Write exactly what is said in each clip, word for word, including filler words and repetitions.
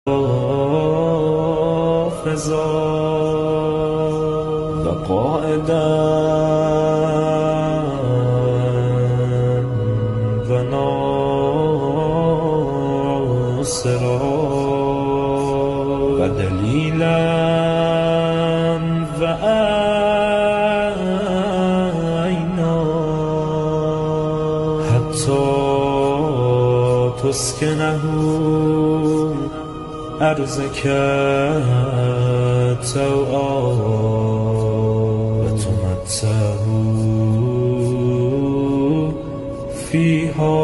حافظا و قائدا و ناصرا و دلیلا و عینا حتی تسکنه أرزك توعا وتمتعه فيها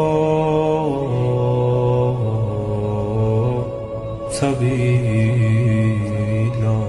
طويلا.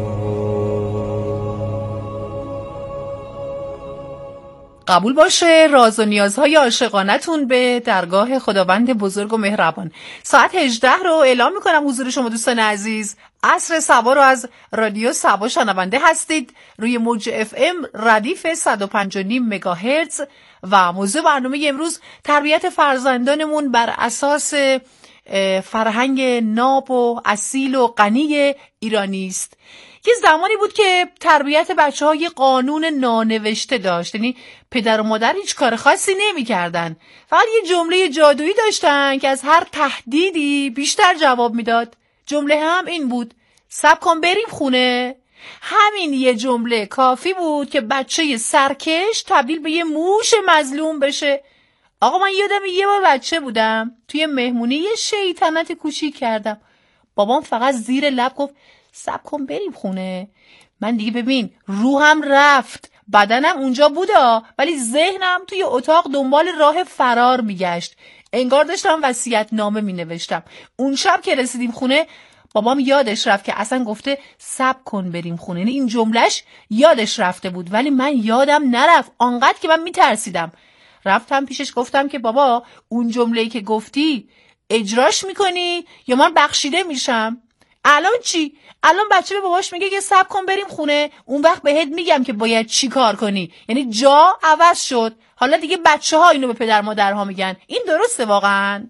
قبول باشه راز و نیازهای عاشقانتون به درگاه خداوند بزرگ و مهربان. ساعت هجده رو اعلام میکنم حضور شما دوستان عزیز. عصر صبا رو از رادیو صبا شنونده هستید روی موج اف ام ردیف صد و پنج و نیم مگاهرتز و موضوع برنامه امروز تربیت فرزندانمون بر اساس فرهنگ ناب و اصیل و غنی ایرانی است. یه زمانی بود که تربیت بچه های قانون نانوشته داشت، یعنی پدر و مادر هیچ کار خاصی نمی کردن، فقط یه جمله جادویی داشتن که از هر تهدیدی بیشتر جواب میداد. جمله هم این بود: صبر کن بریم خونه. همین یه جمله کافی بود که بچه سرکش تبدیل به یه موش مظلوم بشه. آقا من یادم یه بار بچه بودم توی مهمونی یه شیطنت کوچیک کردم. بابام فقط زیر لب گفت صبر کن بریم خونه. من دیگه ببین روحم رفت، بدنم اونجا بوده ولی ذهنم توی اتاق دنبال راه فرار میگشت. انگار داشتم وصیت نامه می نوشتم. اون شب که رسیدیم خونه بابام یادش رفت که اصلا گفته صبر کن بریم خونه، یعنی این جملهش یادش رفته بود ولی من یادم نرفت، آنقدر که من میترسیدم. رفتم پیشش گفتم که بابا اون جمله‌ای که گفتی اجراش میکنی یا من بخشیده میشم؟ الان چی؟ الان بچه به باباش میگه که صبر کن بریم خونه، اون وقت بهت میگم که باید چی کار کنی. یعنی جا عوض شد، حالا دیگه بچه ها اینو به پدر مادرها میگن. این درسته واقعا؟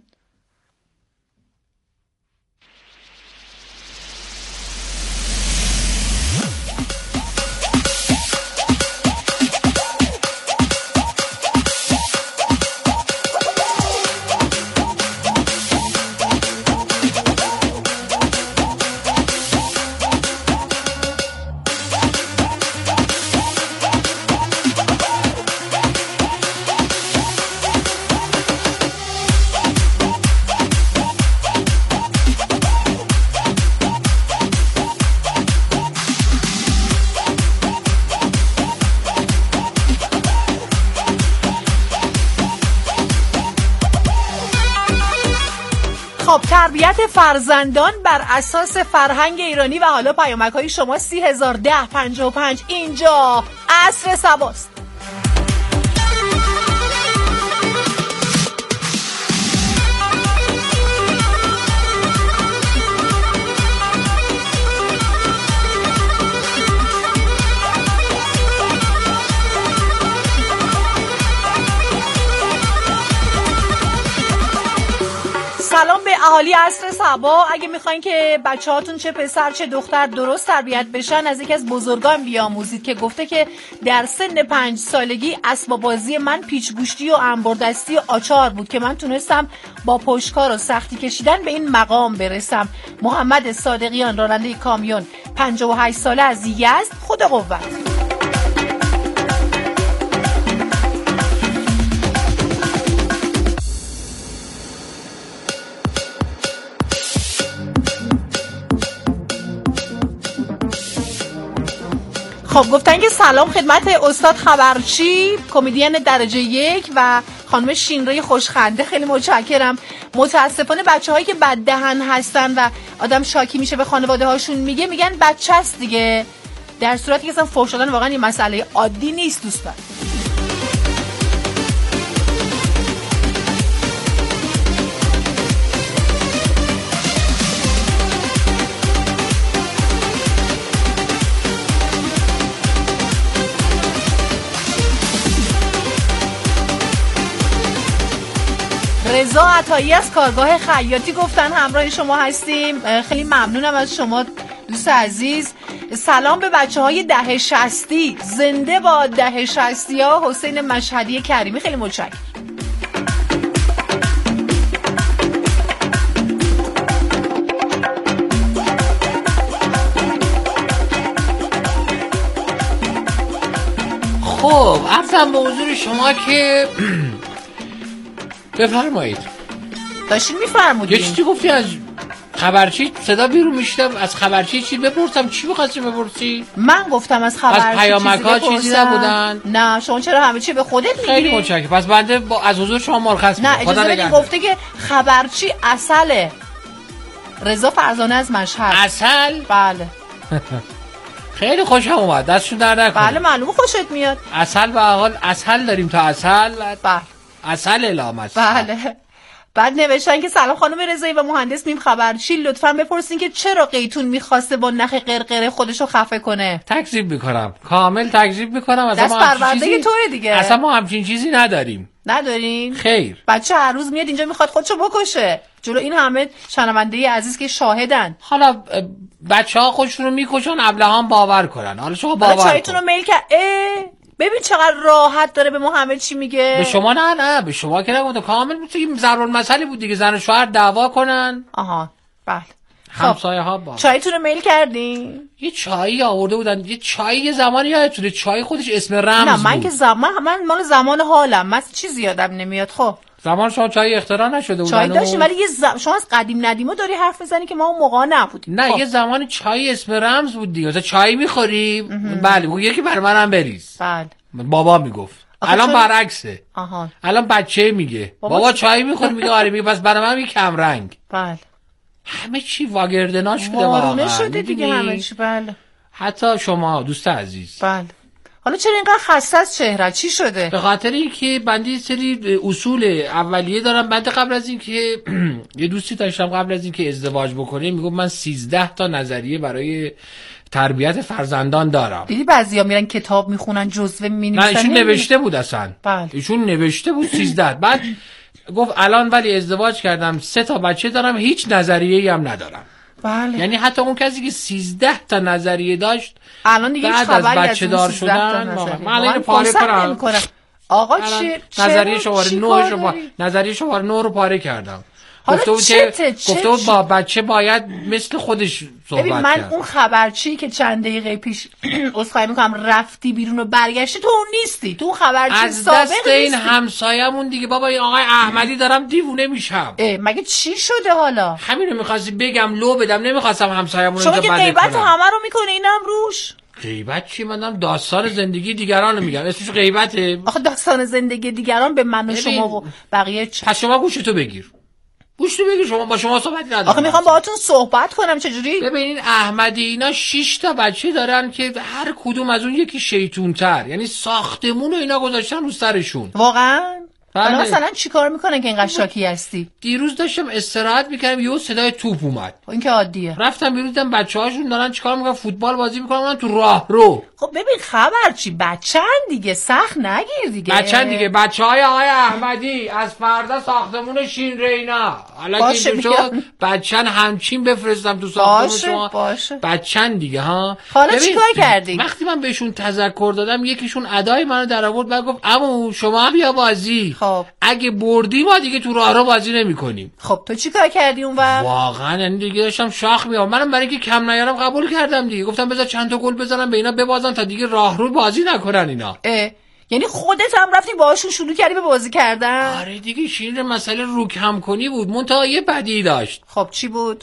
خب تربیت فرزندان بر اساس فرهنگ ایرانی و حالا پیامک‌های شما سی هزار ده پنجاه و پنج. اینجا عصر صباست. سلام به اهالی عصر صبا. اگه میخواین که بچه هاتون چه پسر چه دختر درست تربیت بشن از یکی از بزرگان بیاموزید که گفته که در سن پنج سالگی اسباب بازی من پیچ گوشتی و انبردستی و آچار بود که من تونستم با پشتکار و سختی کشیدن به این مقام برسم. محمد صادقیان راننده کامیون پنجاه و هشت ساله از یزد. خدا قوت. خب گفتن که سلام خدمت استاد خبرچی کمدین درجه یک و خانم شینرای خوشخنده. خیلی متشکرم. متاسفانه بچه هایی که بد دهن هستن و آدم شاکی میشه به خانواده هاشون میگه میگن بچه است دیگه، در صورتی که اصلا فحش دادن واقعا این مسئله عادی نیست دوستان. رضا عطایی از کارگاه خیاطی گفتن همراه شما هستیم. خیلی ممنونم از شما دوست عزیز. سلام به بچه های ده شصتی، زنده با ده شصتی ها. حسین مشهدی کریمی، خیلی متشکرم. خب عرضم به حضور شما که بفرمایید. داشتین میفرمودین یه چیزی گفتی از خبرچی، صدا بیرون میشتم. از خبرچی چی بپرسم؟ چی می‌خواستی بپرسی؟ من گفتم از خبرچی از پیامک‌ها چیزی نبودن؟ نه شما چرا همه چی به خودت میگیری؟ خیلی متشکرم. پس بنده با از حضور شما مرخص میشم. نه اجازه بدین، گفته که خبرچی عسله. رضا فرزانه از مشهد. عسل؟ بله. خیلی خوشم اومد، دستشون در نکنه. بله معلومه خوشت میاد. عسل به حال عسل داریم تا عسل. بله. عسل اعلام است. بله. بعد نوشتن که سلام خانم رضایی و مهندس میم خبرچی، لطفاً بپرسین که چرا قیتون میخواسته با نخ قرقره خودشو خفه کنه. تکذیب میکنم، کامل تکذیب میکنم. اصلا دست پرورده توه دیگه. اصلا ما همچین چیزی نداریم. ندارین؟ خیر. بچه هر روز میاد اینجا میخواد خودشو بکشه جلو این همه شنونده عزیز که شاهدن. حالا بچه ها خودشون رو میکشن، ابلهان باور کنن. حالا شما باور کن. چایتون رو میل کرد. ببین چقدر راحت داره به ما همه چی میگه. به شما نه نه به شما که نگفتم، کامل بود. این ضرر المثلی بود دیگه، زن و شوهر دعوا کنن. آها بله. همسایه ها با چایتون رو میل کردین؟ یه چایی آورده بودن، یه چایی یه زمانی یادتونه چای خودش اسم رمز نه بود. من که زمان من مال زمان حالم، من چیزی یادم نمیاد. خب زمان شما چای اختراع نشده بود. چای داشتیم ولی یه زم... شما از قدیم ندیمو داری حرف میزنی که ما اون موقع نبودیم. نه خب. یه زمانی چای اسم رمز بود دیگه. مثلا چای میخوری؟ بله میگه یکی برای منم بریز. بله بابا میگفت. الان چون... برعکسه. آها. الان بچه میگه بابا, بابا چای میخوری؟ میگه آره. میگه پس برای من یه کم رنگ. بله. همه چی واگردنا شده واقعا شده دیگه همه چی. بله. حتی شما دوست عزیز. بله. حالا چرا اینقدر خسته از چهره؟ چی شده؟ به خاطر اینکه بنده سری اصول اولیه دارم. بنده قبل از اینکه یه دوستی داشتم قبل از اینکه ازدواج بکنه میگم من سیزده تا نظریه برای تربیت فرزندان دارم. دیدی بعضیا میرن کتاب میخونن، جزوه مینویسن. نه ایشون نوشته بود اصلا. بله. ایشون نوشته بود سیزده. بعد گفت الان ولی ازدواج کردم، سه تا بچه دارم، هیچ نظریه‌ای هم ندارم. بله. یعنی حتی اون کسی که سیزده تا نظریه داشت الان دیگه بعد از بچه دار شدن من اینو پاره کنم. آقا چی نظریه شماره نه رو نظریه شماره نه رو پاره کردم. گفته بود که گفته بود با بچه باید مثل خودش صحبت کرد. من اون خبرچی که چند دقیقه پیش عذرخواهی میکنم رفتی بیرون و برگشتی، تو اون نیستی، تو اون خبرچی سابق نیستی. از دست این همسایه‌مون دیگه بابا این آقای احمدی دارم دیوونه میشم. مگه چی شده حالا؟ همینو می‌خواستی بگم لو بدم، نمی‌خواستم همسایه‌مون رو اینجا بده کنم. شما که غیبت همه رو میکنه اینم روش. غیبت چی؟ منم داستان زندگی دیگران رو میگم، اسمش غیبته. آخه داستان زندگی دیگران به من و شما و بقیه چ... پس شما گوشتو بگیر. گوشتو بگیر، شما با شما صحبتی ندارم. آخه میخوام باهاتون صحبت کنم. چجوری؟ ببینین احمدی اینا شش تا بچه دارن که هر کدوم از اون یکی شیطون‌تر، یعنی ساختمون و اینا گذاشتن رو سرشون. واقعا؟ بله. مثلا چیکار میکنن که اینقدر شاکی هستی؟ دیروز داشتم استراحت میکردم یهو صدای توپ اومد. این که عادیه. رفتم بیرون دیدم بچه‌هاشون دارن چیکار میکنن؟ فوتبال بازی میکنن. من تو راه رو. خب ببین خبر چی؟ بچه‌ن دیگه، سخت نگیر دیگه. بچه‌ن دیگه. بچه‌های آقای احمدی از فردا ساختمون شین رینا. حالا که اینجا بچه‌ن همچین بفرستم تو ساختمون شما. باشه. بچه‌ن دیگه ها. حالا چیکار کردی؟ وقتی من بهشون تذکر دادم یکیشون ادای منو در آورد بعد گفت عمو شما بیا بازی. خب اگه بردی ما دیگه تو راه رو بازی نمی‌کنیم. خب تو چیکار کردی اونور؟ واقعا یعنی دیگه داشتم شاخ میام. منم برای اینکه کم نیارم قبول کردم دیگه. گفتم بذار چند تا گل بزنم به اینا ببازن تا دیگه راه رو بازی نکنن اینا. اه یعنی خودت هم رفتی باهاشون شروع کردی به بازی کردن؟ آره دیگه شیر مسئله رو کم کنی بود. منتها یه بدی داشت. خب چی بود؟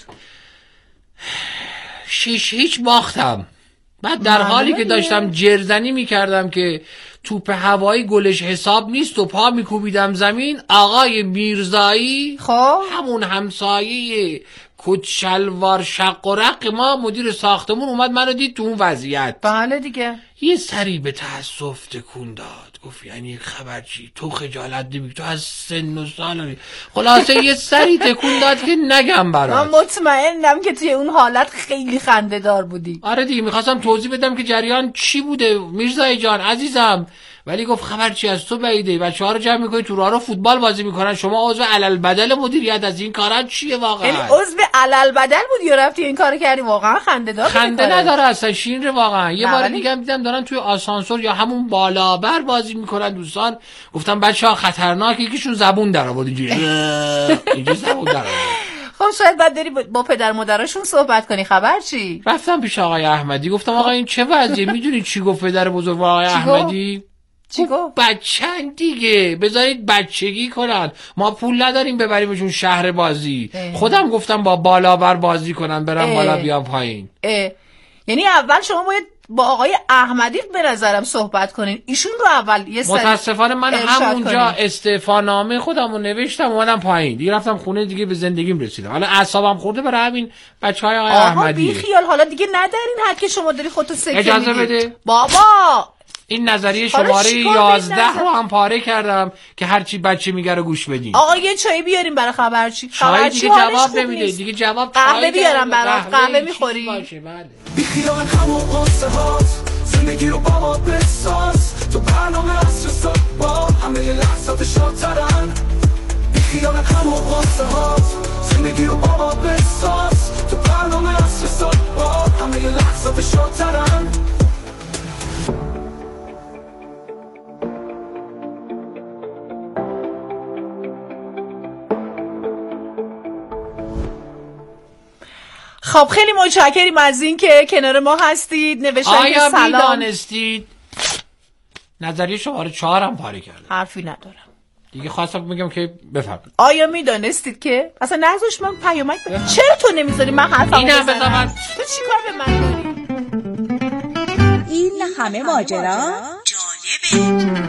شیش هیچ باختم. بعد در حالی که داشتم جرزنی میکردم که توپ هوایی گلش حساب نیست و پا میکوبیدم زمین، آقای میرزایی خب همون همسایه کت شلوار شق و رق ما مدیر ساختمون اومد منو دید تو اون وضعیت. بله دیگه. یه سری به تأسف تکون داد. گفت یعنی خبر چی؟ تو خجالت نمی‌کشی؟ تو از سن و سال. خلاصه یه سری تکون داد که نگم برات. من مطمئنم که توی اون حالت خیلی خنده دار بودی. آره دیگه میخواستم توضیح بدم که جریان چی بوده. میرزای جان عزیزم ولی گفت خبر چی از تو بعیده، بچه‌ها رو جمع می‌کنی تو راه رو فوتبال بازی می‌کنن، شما عضو علل مدیریت از این کارا چیه واقعا؟ یعنی عضو علل بدل بود یا رفتی این کارو کردی؟ واقعا خنده دار خنده نداره اصلا، شیرین واقعا. یه بار ولی... دیگه هم دیدم دارن توی آسانسور یا همون بالابر بازی میکنن دوستان، گفتم بچه‌ها خطرناکه، یکیشون زبون در آورد اینجوری اینجوری زبون در آورد. خب شاید بعد داری با پدر مادرشون صحبت کنی، خبر چی؟ رفتم پیش آقای احمدی گفتم آقا این چه وضعیه؟ میدونی چی گفت پدر بزرگ آقای احمدی؟ چی گفت؟ بچه‌ن دیگه، بذارید بچگی کنن، ما پول نداریم ببریمشون شهر بازی. اه. خودم گفتم با بالابر بازی کنن، برم بالا بیام پایین. اه. یعنی اول شما باید با آقای احمدی به نظرم صحبت کنین، ایشون رو اول یه سری متاسفانه من همونجا استعفانامه خودم رو نوشتم اومدم پایین دیگه، رفتم خونه دیگه، به زندگیم رسیدم. حالا اعصابم خورده برای همین بچهای آقای احمدی. بی خیال، حالا دیگه ندارین حد که شما داری خودتو سکه میدی. اجازه بده بابا این نظریه شماره یازده رو هم پاره کردم که هرچی بچه میگه رو گوش بدین. آقا یه چای بیاریم برای خبرچی. چای دیگه جواب نمیده دیگه، جواب قهوه بیارم برات. قهوه میخوری؟ باشه بله. بیخیال همون قصه هات، زندگی رو با ما بساز، تو برنامه اصر صد با همه لحظات شادترن. بیخیال همون قصه هات، زندگی رو با ما بساز، تو برنامه اصر صد با همه لحظات شادترن. خب خیلی متشکریم از این که کنار ما هستید. نوشتن که سلام. آیا میدانستید نظریه شماره چهار هم پاره کرده؟ حرفی ندارم دیگه، خواستم بگم که بفرمایید. آیا میدانستید که اصلا نذاش من پیامک ب... چرا تو نمیذاری من حرفمو اینم بزنم؟ بزنم. تو چیکار به من داری؟ این همه ماجرا جالبه.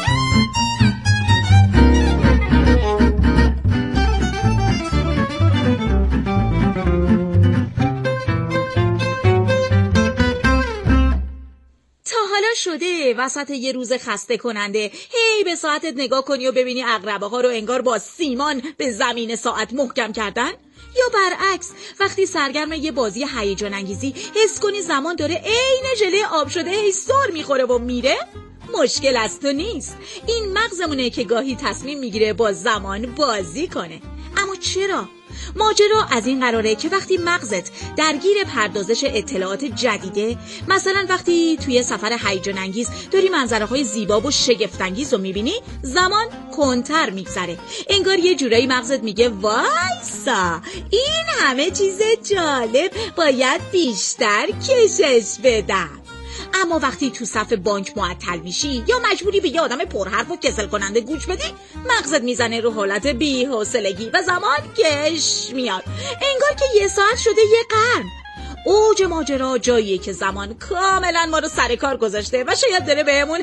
شده وسط یه روز خسته کننده هی به ساعتت نگاه کنی و ببینی عقربه ها رو انگار با سیمان به زمین ساعت محکم کردن؟ یا برعکس وقتی سرگرم یه بازی هیجان انگیزی حس کنی زمان داره عین ژله آب شده هی سر میخوره و میره؟ مشکل از تو نیست، این مغزمونه که گاهی تصمیم میگیره با زمان بازی کنه. اما چرا؟ ماجرا از این قراره که وقتی مغزت درگیر پردازش اطلاعات جدیده، مثلا وقتی توی سفر هیجان انگیز داری منظره‌های زیبا و شگفت انگیز رو میبینی، زمان کنتر میگذره. انگار یه جورایی مغزت میگه وایسا، این همه چیز جالب باید بیشتر کشش بدم. اما وقتی تو صف بانک معطل میشی یا مجبوری به یه آدم پرحرف و کسل کننده گوش بدی، مغزت میزنه رو حالت بی‌حوصلگی و زمان کش میاد، انگار که یه ساعت شده یه قرن. اوج ماجرا جاییه که زمان کاملا ما رو سر کار گذاشته و شاید داره بهمون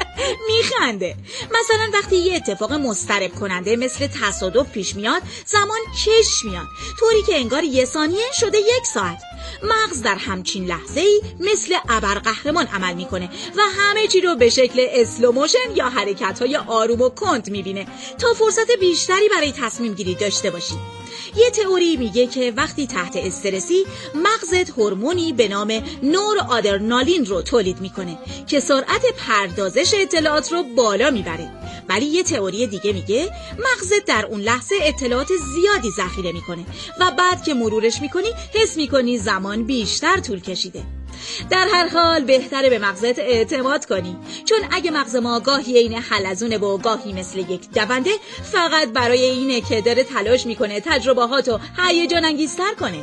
میخنده. مثلا وقتی یه اتفاق مضطرب کننده مثل تصادف پیش میاد، زمان کش میاد، طوری که انگار یه ثانیه شده یک ساعت. مغز در همچین لحظه‌ای مثل ابرقهرمان عمل میکنه و همه چی رو به شکل اسلو موشن یا حرکت‌های آروم و کند میبینه تا فرصت بیشتری برای تصمیم گیری داشته باشی. یه تئوری میگه که وقتی تحت استرسی مغزت هورمونی به نام نورآدرنالین رو تولید میکنه که سرعت پردازش اطلاعات رو بالا میبره. ولی یه تئوری دیگه میگه مغزت در اون لحظه اطلاعات زیادی ذخیره میکنه و بعد که مرورش میکنی حس میکنی زمان بیشتر طول کشیده. در هر حال بهتره به مغزت اعتماد کنی، چون اگه مغز ما گاهی این حلزونه و گاهی مثل یک دونده، فقط برای اینه که داره تلاش میکنه تجربهاتو هیجان انگیزتر کنه.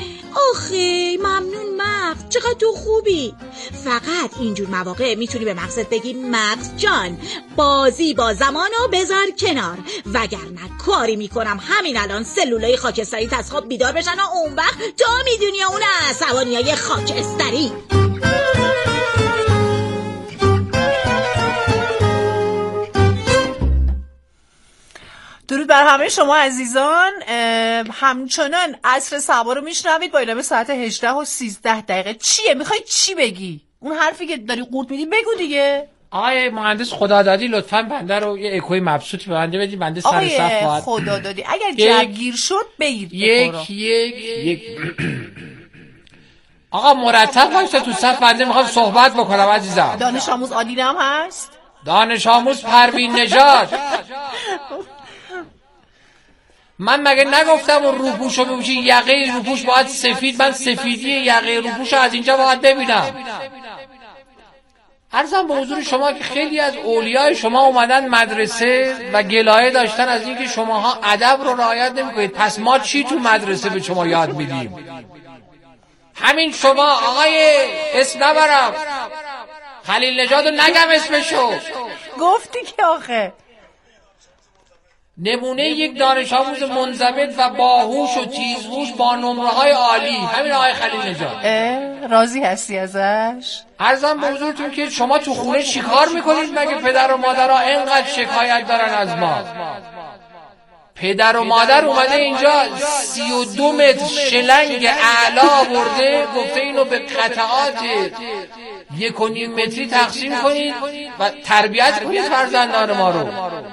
آخه ممنون مغز، چقدر تو خوبی. فقط اینجور مواقع میتونی به مغزت بگی مغز جان، بازی با زمانو بذار کنار، وگرنه کاری میکنم همین الان سلولای خاکستری از خواب بیدار بشن و اون وقت تو میدونی اون عصبانیای خاکستری. درود بر همه شما عزیزان. همچنان عصر صبا رو میشنوید با اعلام ساعت هجده و سیزده دقیقه. چیه؟ میخوای چی بگی؟ اون حرفی که داری قورت میدی بگو دیگه. آقای مهندس خدادادی لطفاً بنده رو یه اکوی مبسوطی به بنده بدید، بنده سر صف باید. خدادادی اگر جوگیر شد بگیر. یک یک یک آقا مرتب وایسا تو صف، بنده میخوام صحبت بکنم عزیزم. دانش آموز عادی هم هست؟ دانش آموز پروین نژاد، من مگه نگفتم اون روپوشو بپوشی؟ یقه روپوش باید سفید، من سفیدی یقه روپوشو از اینجا باید ببینم. عرضم به حضور شما که خیلی از اولیای شما اومدن مدرسه و گلایه داشتن از اینکه شماها ادب رو رعایت نمی‌کنید. پس ما چی تو مدرسه به شما یاد میدیم؟ همین شما آقای اسم نبرم، خلیل نژاد رو نگم اسمشو، گفتی که آخه نمونه یک دانش آموز منضبط و باهوش و تیزهوش با نمره های عالی، همین آقای خلیل نژاد. راضی هستی ازش؟ عرضم به حضورتون که شما تو خونه چیکار میکنید مگه پدر و مادرها اینقدر شکایت دارن از ما؟ پدر و مادر اومده اینجا سی و دو متر شلنگ اعلا برده، گفته اینو به قطعات یک و نیم متری تقسیم کنید و تربیت کنید فرزندان ما رو.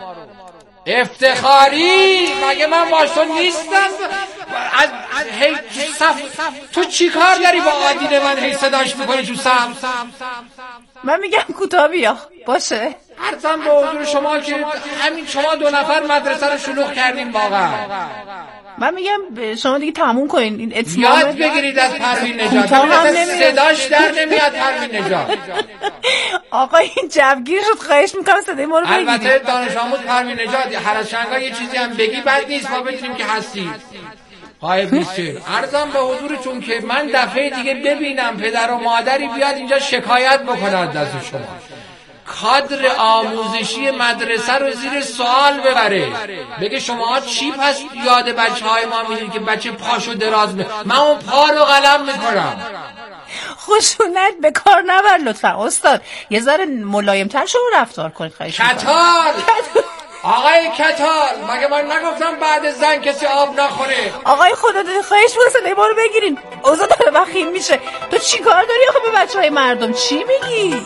افتخاری مگه من باش تو نیستم؟ از هی صف تو چی کار داری با آدین من هی صداش میکنی تو صف؟ من میگم کوتاه بیا باشه. عرضم به حضور شما که همین شما دو نفر مدرسه رو شلوغ کردیم واقعا. من میگم شما دیگه تموم کنین این اتمام یاد بگیرید از پروین نژاد، صداش در نمیاد پروین نژاد. آقا این جوگیر شد، خواهش میکنم صدای ما رو بگیرید. البته دانش آموز پروین نژاد هر از چنگا یه چیزی هم بگی بد نیست، ما بدونیم که هستی. های بیسته عرضم به حضورتون که من دفعه دیگه ببینم پدر و مادری بیاد اینجا شکایت بکنه دست شما، کادر آموزشی مدرسه رو زیر سوال ببره، بگه شما چی پس یاد بچه های ما میدین که بچه پاشو دراز به من اون پا رو قلم میکنم. خشونت به کار نبر لطفا استاد، یه ذره ملایم‌تر شما رفتار کنید خواهش می‌کنم. کتال آقای کتال مگه من نگفتم بعد زن کسی آب نخوره؟ آقای خدا داری خواهش می‌کنم صدای ما رو بگیرین، اوضاع داره وخیم میشه. تو چی کار داری آخه به بچهای مردم چی میگی؟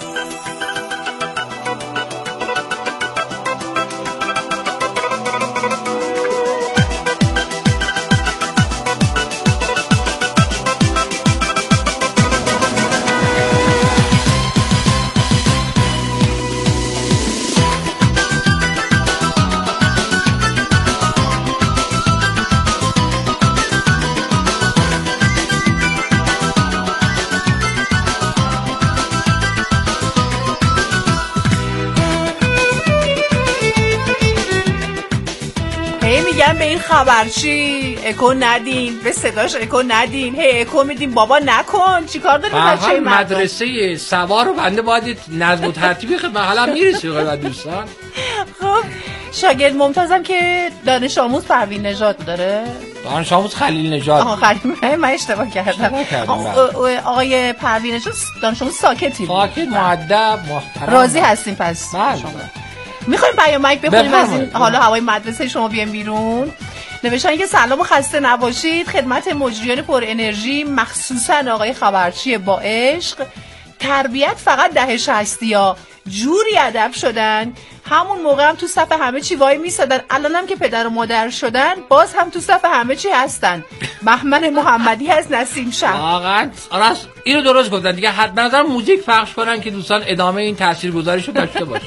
میگم به این خبرچی اکو ندین، به صداش اکو ندین، هی اکو میدیم بابا نکن. چیکار داری بچه‌ی مردم؟ مدرسه سوار رو بنده باید نظم و ترتیبی خدمت حالا میرسه خدمت دوستان. خب شاگرد ممتازم که دانش آموز پروین نژاد داره. دانش آموز خلیل نژاد. آها خلیل، من اشتباه کردم. آقای پروین نژاد دانش آموز ساکتی بود. ساکت، مؤدب، محترم. راضی هستیم پس؟ بله. میخوایم پیامک بخونیم از این حالا هوای مدرسه شما بیام بیرون. نوشتن که سلام و خسته نباشید خدمت مجریان پر انرژی، مخصوصا آقای خبرچی با عشق. تربیت فقط دهش هستی ها، جوری ادب شدن، همون موقع هم تو صف همه چی وای میسادن، الانم که پدر و مادر شدن باز هم تو صف همه چی هستن. بهمن محمدی از نسیم شهر. واقعا راست اینو درست گفتن دیگه. حد نظر موزیک پخش کنن که دوستان ادامه این تاثیرگذاریشو داشته باشه.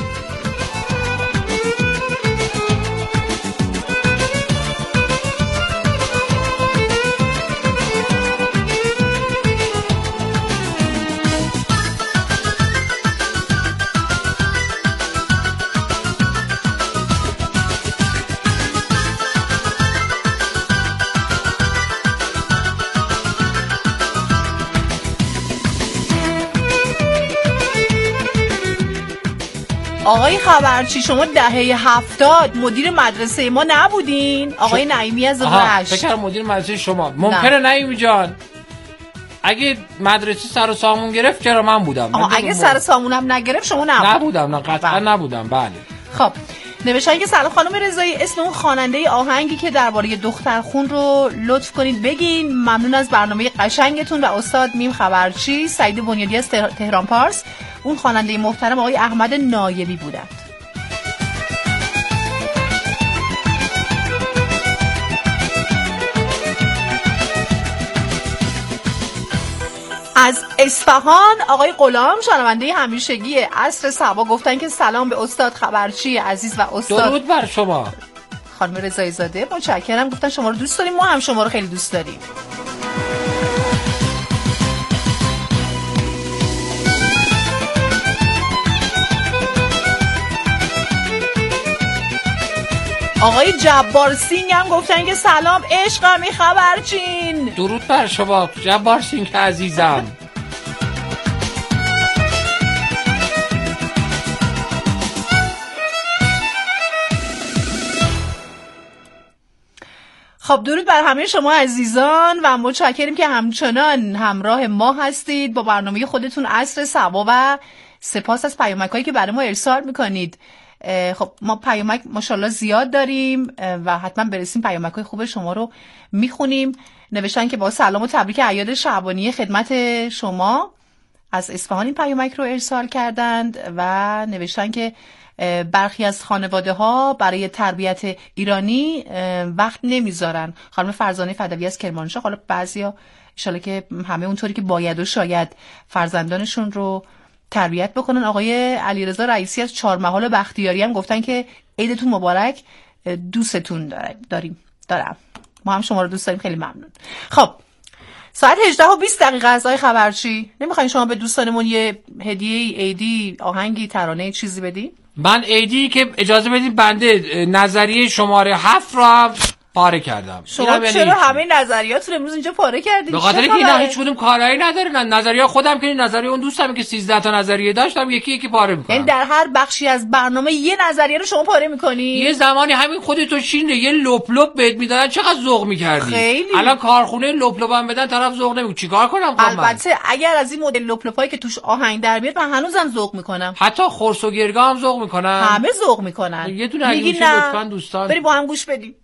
آقای خبرچی شما دهه هفتاد مدیر مدرسه ما نبودین؟ آقای نعیمی از رشت. فکر مدیر مدرسه شما ممکنه نعیمی جان اگه مدرسه سر و سامون گرفت چرا من بودم. آها اگه سر و سامونم نگرفت شما نبود. نبودم، نه قطعا نبودم. بله. خب نوشتن که سلام خانم رضایی، اسم اون خواننده آهنگی که درباره دخترخون رو لطف کنید بگین. ممنون از برنامه قشنگتون و استاد میم خبرچی. سعید بنیادی از تهران پارس. اون خواننده محترم آقای احمد نایبی بودند. از اصفهان آقای غلام شنونده همیشگی عصر صبا گفتن که سلام به استاد خبرچی عزیز و استاد. درود بر شما. خانم رضایی زاده متشکرم، گفتن شما رو دوست داریم، ما هم شما رو خیلی دوست داریم. آقای جبار سینگ هم گفتن که سلام عشقمی خبرچین. درود بر شما جبار سینگ عزیزم. خب درود بر همه شما عزیزان و متشکریم که همچنان همراه ما هستید با برنامه خودتون عصر صبا و سپاس از پیامک‌هایی که برای ما ارسال میکنید. خب ما پیامک ماشاءالله زیاد داریم و حتما برسیم پیامک‌های خوب شما رو میخونیم. نوشتن که با سلام و تبریک اعیاد شعبانی خدمت شما، از اصفهان این پیامک رو ارسال کردند و نوشتن که برخی از خانواده ها برای تربیت ایرانی وقت نمیذارن. خانم فرزانه فدوی از کرمانشاه، حالا بعضیا ان شاءالله که همه اونطوری که باید و شاید فرزندانشون رو تربیت بکنن. آقای علیرضا رئیسی از چهارمحال بختیاری هم گفتن که عیدتون مبارک، دوستتون داریم دارم ما هم شما رو دوست داریم، خیلی ممنون. خب ساعت هجده و بیست دقیقه از آقای خبرچی، نمیخواین شما به دوستانمون یه هدیه عیدی، آهنگی، ترانه، چیزی بدی؟ من عیدی که اجازه بدید بنده نظریه شماره هفت رو هم پاره کردم. شما چرا همه نظریات رو امروز اینجا پاره کردید؟ به خاطر که اینا هیچ کدوم کارایی ندارن. نظریه خودم که نظریه اون دوستم که سیزده تا نظریه داشتم یکی یکی پاره میکنم. یعنی در هر بخشی از برنامه یه نظریه رو شما پاره میکنی؟ یه زمانی همین خودتو چینه یه لپ لپ بهت میدادن چقدر ذوق میکردی. خیلی. الان کارخونه لپ لپ هم بدن طرف ذوق نمیکنه. چیکار کنم خب؟ البته اگر از این مدل لپ لپایی که توش آهنگ در میاد من هنوزم ذوق میکنم. حتی خرس و گرگا هم ذوق میکنن. همه ذوق میکنن. یه دونه اگه میشه لطفاً دوستان بریم با هم گوش بدیم.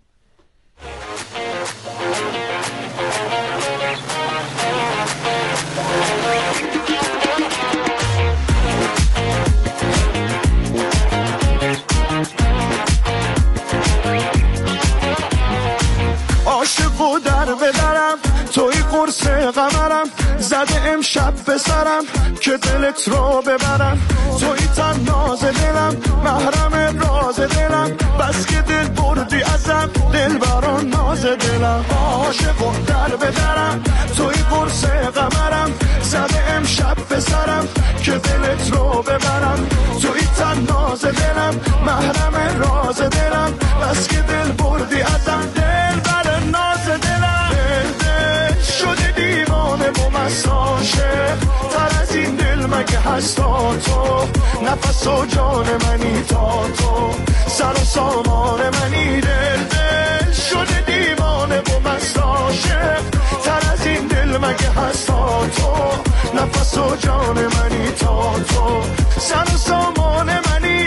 عاشق و در بدرم توی قرص قمرم، زده امشب به سرم که دلت رو ببرم. توی تن ناز دلم، محرم راز دلم، بس که دل بردی ازم، دل بران ناز دلم. عاشق و در بدرم توی قرص قمرم، زده امشب به سرم که دلت رو ببرم. توی تن ناز دلم، محرم راز دلم، بس که دل بردی ازم، دل بران ناز دلم. دل شده دیوانه و مساشه، تر از این دل مگه هستا تو؟ نفس و جان منی تا تو، سر و سامان منی. دل دل شده دیوانه و مساشه، تر از این دل مگه هستا تو؟ نفس و جان منی تا تو، سر و سامان منی.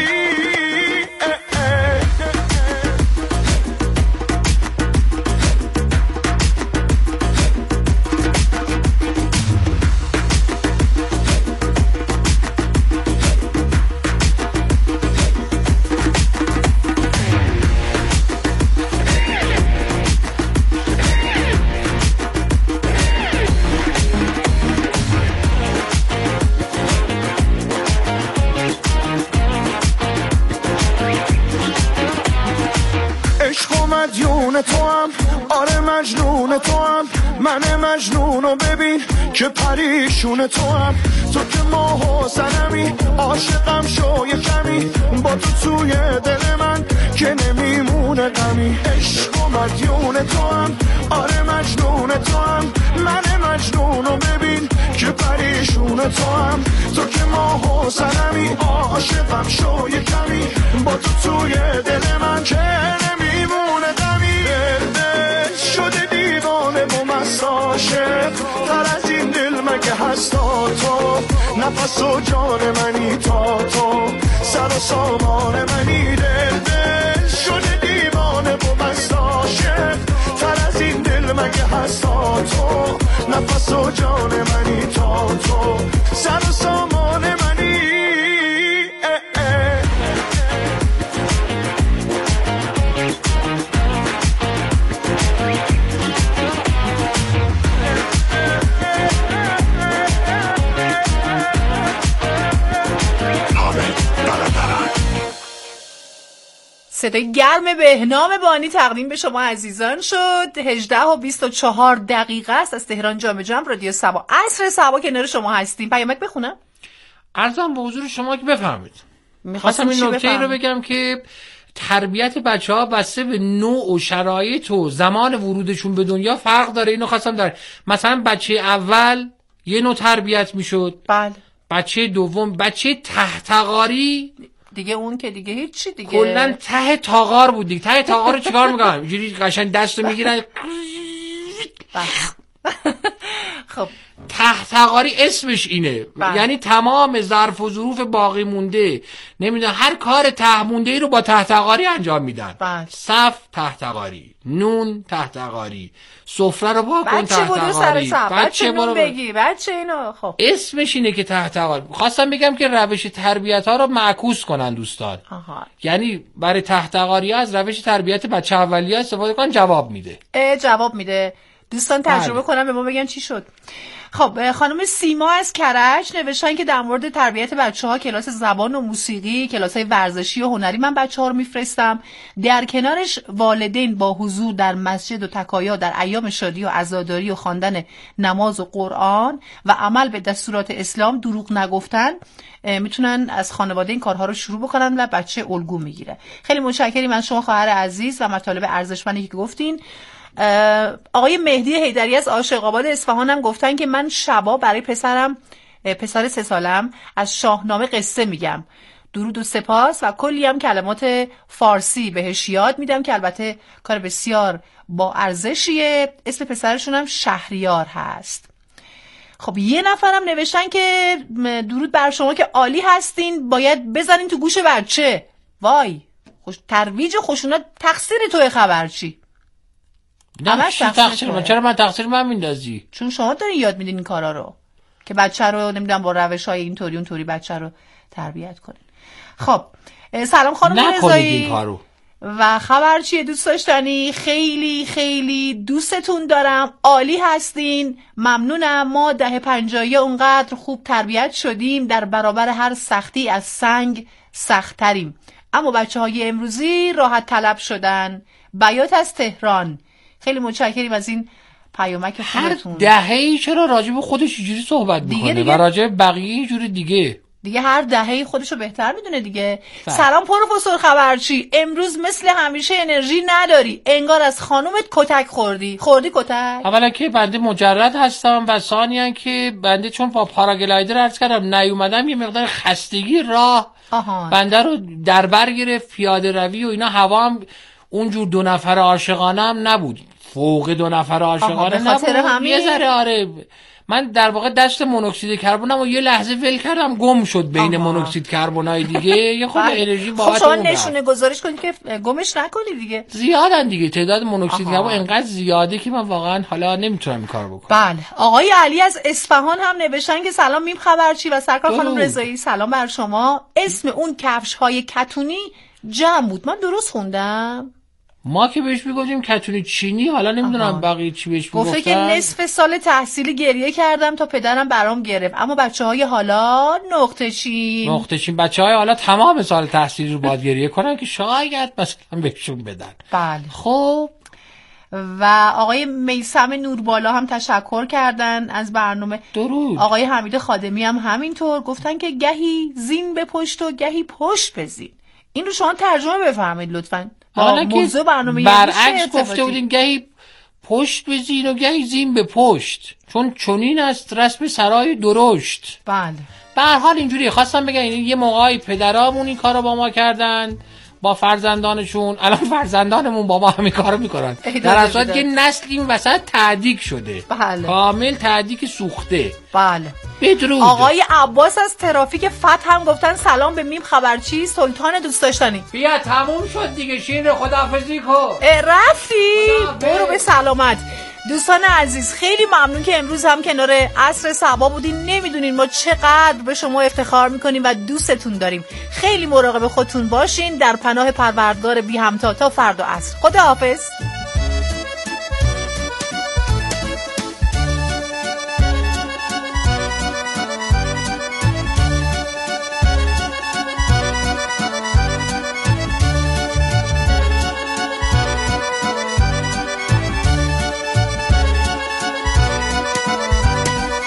مدیون تو هم، آره مجنون تو هم، من مجنونو ببین که پریشون تو هم. تو که ماه و سنمی، عاشقم شو یه کمی، با تو توی دل من که نمیمونه غمی. عشق و مدیون تو هم، آره مجنون تو هم، من مجنونو ببین که پریشون تو هم. تو که ماه و سنمی، عاشقم شو یه کمی، با تو توی دل من که نمیمونه غمی. دل شده دیوانه و مساشه، تر از این دل مگه هستا تو؟ نفس و جان منی تا تو، سر و سامان منی. دل دل شده دیوانه و مساشه، تر از این دل مگه هستا تو؟ نفس و جان منی تا تو، سر و سامان منی. صدای گرم بهنام بانی تقدیم به شما عزیزان شد. هجده و بیست و چهار دقیقه است از تهران جام جم. رادیو صبا، عصر صبا کنار شما هستیم. پیامک بخونم. عرضم به حضور شما که بفهمید. می‌خواستم این نکته بفهم. رو بگم که تربیت بچه‌ها بسته به نوع و شرایط و زمان ورودشون به دنیا فرق داره. اینو خواستم داره. مثلا بچه اول یه نوع تربیت میشد. بله. بچه دوم، بچه ته تغاری دیگه اون که دیگه هیچی دیگه. کلا ته تاغار بود دیگه. ته تاغار رو چیکار میکنن؟ اینجوری قشنگ دستو میگیرن. خب ته تغاری اسمش اینه. بله. یعنی تمام ظرف و ظروف باقی مونده، نمیدونم هر کار ته مونده ای رو با ته تغاری انجام میدن. بله. صف ته تغاری، نون ته تغاری، سفره رو با کن بچه ته بودو سر تغاری، صف، بچه نون برو- بگی، بچه اینو. خب اسمش اینه که ته تغاری. خواستم بگم که روش تربیت ها رو معکوس کنن دوستان. آها. یعنی برای ته تغاری ها از روش تربیت بچه اولیه استفاده کن، جواب میده. اه جواب میده. دوستان تجربه بله. کنم به ما بگن چی شد. خب خانم سیما از کرج نوشتن که در مورد تربیت بچه ها کلاس زبان و موسیقی، کلاس های ورزشی و هنری من بچه ها رو میفرستم. در کنارش والدین با حضور در مسجد و تکایا در ایام شادی و عزاداری و خواندن نماز و قرآن و عمل به دستورات اسلام، دروغ نگفتن، میتونن از خانواده این کارها رو شروع بکنن و بچه الگو میگیره. خیلی متشکرم از شما خواهر عزیز و مطالب ارزشمندی که گفتین. آقای مهدی حیدری از عاشق‌آباد اصفهان هم گفتن که من شبا برای پسرم، پسر سه سالم، از شاهنامه قصه میگم. درود و سپاس و کلی هم کلمات فارسی بهش یاد میدم که البته کار بسیار با ارزشیه. اسم پسرشون هم شهریار هست. خب یه نفرم نوشتن که درود بر شما که عالی هستین، باید بزنین تو گوش بچه. وای خوش ترویج خشونت تقصیر توی خبرچی. نه چی تقصیر من؟ چرا من تقصیر من میندازی؟ چون شما دارین یاد میدین این کارا رو که بچه رو نمیدونم با روش‌های اینطوری اونطوری بچه رو تربیت کنین. خب سلام خانم رضایی این کارو. و خبرچی دوست داشتنی، خیلی خیلی دوستتون دارم، عالی هستین، ممنونم. ما ده پنجاهی اونقدر خوب تربیت شدیم، در برابر هر سختی از سنگ سخت‌تریم، اما بچه های امروزی راحت طلب شدن. بیات از تهران. خیلی متشکریم از این پیامک خوبتون. هر دهه‌ای چرا راجع به خودش اینجوری صحبت میکنه و راجع به بقیه اینجوری دیگه دیگه هر دهه‌ای خودشو بهتر میدونه دیگه. فهم. سلام پروفسور خبرچی، امروز مثل همیشه انرژی نداری، انگار از خانومت کتک خوردی. خوردی کتک؟ اولا که بنده مجرد هستم و ثانیاً که بنده چون با پاراگلایدر عرض کردم نیومدم، یه مقدار خستگی راه آها. بنده رو در بر گرفت، پیاده روی و اینا، هوا هم اونجور دو نفر عاشقانه هم نبود، فوق دو نفر عاشقانه نبود. یه ذره آره من در واقع دست مونوکسید کربنم و یه لحظه ول کردم، گم شد بین مونوکسید کربنای دیگه. یه خود انرژی بابت خب شما نشونه گذارش کنید که گمش نکنی دیگه. زیادن دیگه، تعداد مونوکسید کربن انقدر زیاده که من واقعا حالا نمیتونم این کارو بکنم. بله. آقای علی از اصفهان هم نوشتن که سلام میم خبرچی و سرکار خانم رضایی، سلام بر شما. اسم اون کفش های کتونی جمع بود، من درست خوندم؟ ما که بهش میگفتیم کتونی چینی، حالا نمیدونم بقیه چی بهش میگفتن. گفته که نصف سال تحصیلی گریه کردم تا پدرم برام گرفت، اما بچهای حالا نقطه چین. نقطه چین بچهای حالا تمام سال تحصیلی رو باید گریه کنن که شاید مثلا بهشون بدن. بله. خب و آقای میثم نوربالا هم تشکر کردن از برنامه. درود. آقای حمید خادمی هم همینطور گفتن که گهی زین به پشت و گهی پشت به زین. این رو شما ترجمه بفرمایید لطفاً. حالا که برعکس گفته بودین گهی پشت به زین و گهی زین به پشت، چون چنین است رسم سرای درشت. بله. به هر حال اینجوری خواستم بگم این یه موقعی پدرامون این کارو با ما کردن با فرزندانشون، الان فرزندانمون با ما همین کارو میکنن، در اصل که نسل این وسط تعدیق شده. بله. کامل تعدیق سوخته. بله. بدرود. آقای عباس از ترافیک فتح هم گفتن سلام به میم خبرچی، سلطان دوست داشتنی. بیا تموم شد دیگه، شیر خداحافظی کن. رفتی؟ برو به سلامت. دوستان عزیز خیلی ممنون که امروز هم کنار عصر صبا بودین. نمیدونین ما چقدر به شما افتخار میکنیم و دوستتون داریم. خیلی مراقب خودتون باشین، در پناه پروردگار بی همتا تا فردا عصر. خداحافظ.